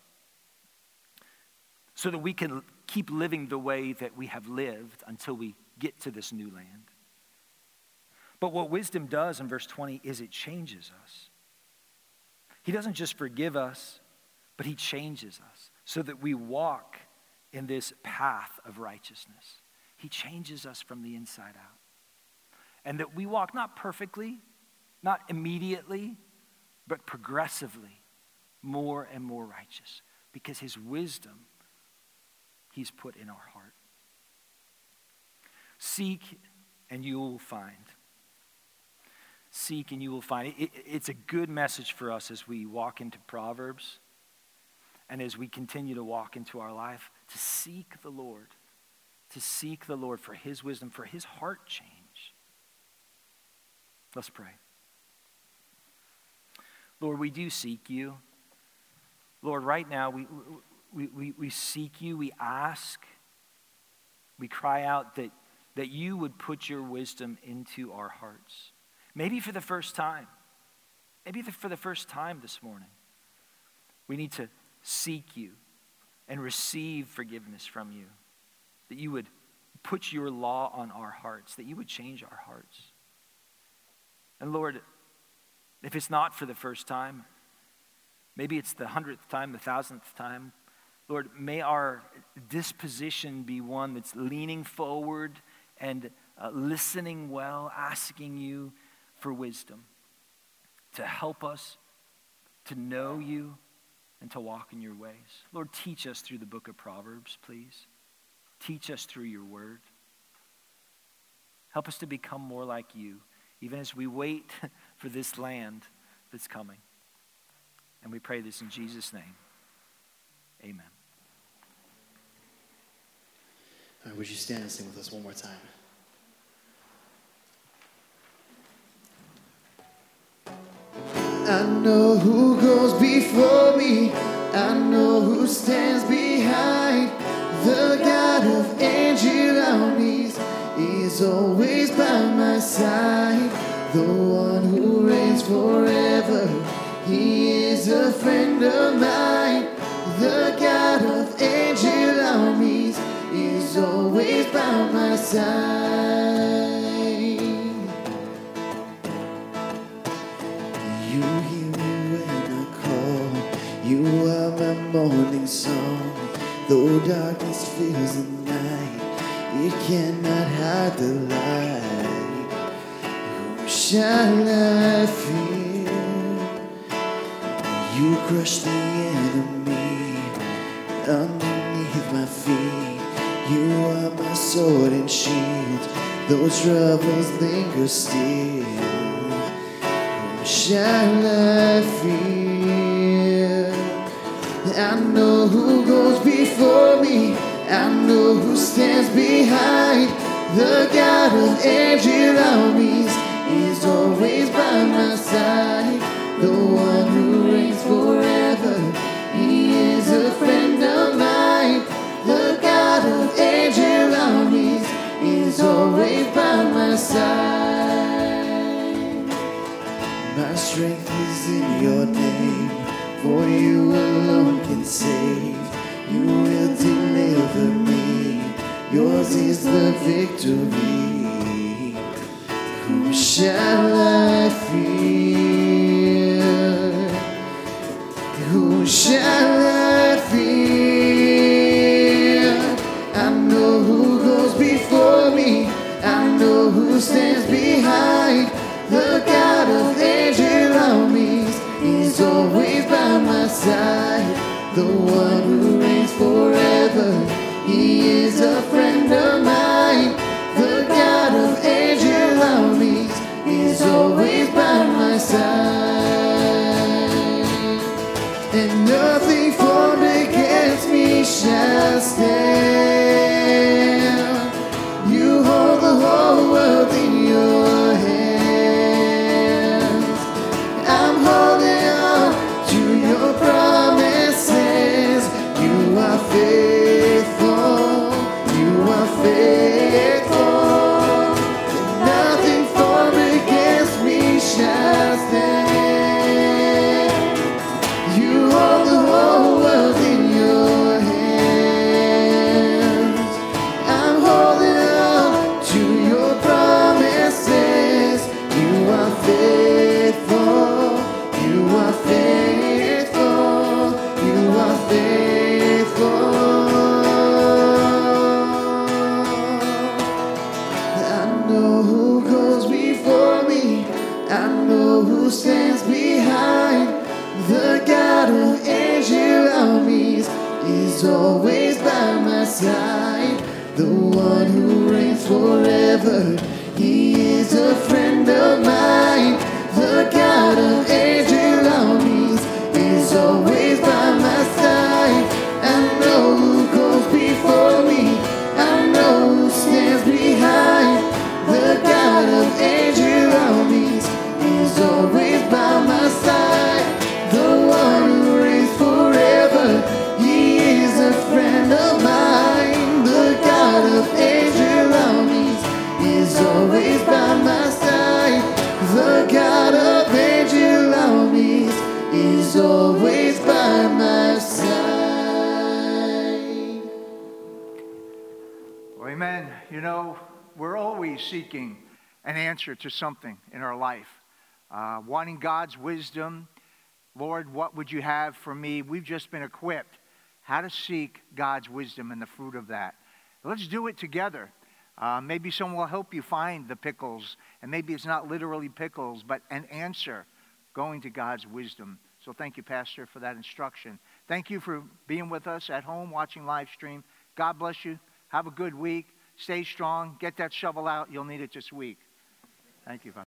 so that we can keep living the way that we have lived until we get to this new land. But what wisdom does in verse twenty is it changes us. He doesn't just forgive us, but he changes us so that we walk in this path of righteousness. He changes us from the inside out. And that we walk not perfectly, not immediately, but progressively more and more righteous. Because his wisdom, he's put in our heart. Seek and you will find. Seek and you will find. It, it, it's a good message for us as we walk into Proverbs and as we continue to walk into our life, to seek the Lord. To seek the Lord for his wisdom, for his heart change. Let's pray. Lord, we do seek you. Lord, right now we, we, we, we seek you, we ask, we cry out that, that you would put your wisdom into our hearts. Maybe for the first time. Maybe for the first time this morning. We need to seek you and receive forgiveness from you. That you would put your law on our hearts, that you would change our hearts. And Lord, if it's not for the first time, maybe it's the hundredth time, the thousandth time, Lord, may our disposition be one that's leaning forward and uh, listening well, asking you for wisdom to help us to know you and to walk in your ways. Lord, teach us through the book of Proverbs, please. Teach us through your word. Help us to become more like you, even as we wait for this land that's coming. And we pray this in Jesus' name. Amen. All right, would you stand and sing with us one more time? I know who goes before me. I know who stands behind. behind. The God of angel armies is always by my side. The one who reigns forever, he is a friend of mine. The God of angel armies is always by my side. You hear me when I call, you are my morning song. Though darkness fills the night, it cannot hide the light. Who shall I fear? You crush the enemy underneath my feet. You are my sword and shield, though troubles linger still. Whom shall I fear? I know who goes before me, I know who stands behind. The God of angel armies is always by my side. The one who reigns forever, he is a friend of mine. The God of angel armies is always by my side. My strength is in your name, for you alone can save. You will deliver me, yours is the victory. Whom shall I fear? Whom shall I fear? I know who goes before me, I know who stands behind. The God of angel armies is always by my side. The one who reigns forever, he is a friend of mine. The God of angel armies is always by my side. And nothing formed against me shall stand. You hold the whole world in your hands. I'm holding on to your promises. You are faithful, you are faithful. And nothing formed against me shall stand. You hold the whole world in your hands. I'm holding on to your promises. You are faithful, you are faithful, you are faithful. I know who goes before me, I know who stands behind. The God of angel armies is always by my side. The one who reigns forever, he is a friend of mine. The God of angel armies is always by my side. I know who goes before me, I know who stands behind. The God of angel armies is always by my side. The one who reigns forever, he is a friend of mine. The God of angel armies is always by my side. The God of angel armies is always by my side. Well, amen. You know, we're always seeking an answer to something in our life, uh, wanting God's wisdom. Lord, what would you have for me? We've just been equipped how to seek God's wisdom and the fruit of that. Let's do it together. Uh, maybe someone will help you find the pickles, and maybe it's not literally pickles, but an answer going to God's wisdom. So thank you, Pastor, for that instruction. Thank you for being with us at home, watching live stream. God bless you. Have a good week. Stay strong. Get that shovel out. You'll need it this week. Thank you, Father.